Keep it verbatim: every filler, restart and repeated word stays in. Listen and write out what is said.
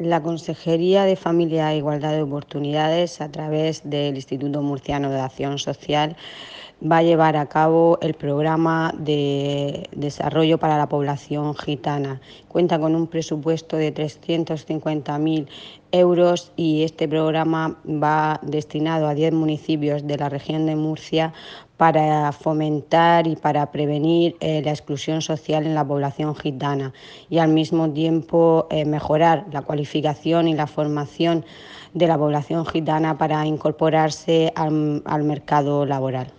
La Consejería de Familia e Igualdad de Oportunidades, a través del Instituto Murciano de Acción Social, va a llevar a cabo el programa de desarrollo para la población gitana. Cuenta con un presupuesto de trescientos cincuenta mil euros y este programa va destinado a diez municipios de la región de Murcia para fomentar y para prevenir eh, la exclusión social en la población gitana y al mismo tiempo eh, mejorar la cualificación y la formación de la población gitana para incorporarse al, al mercado laboral.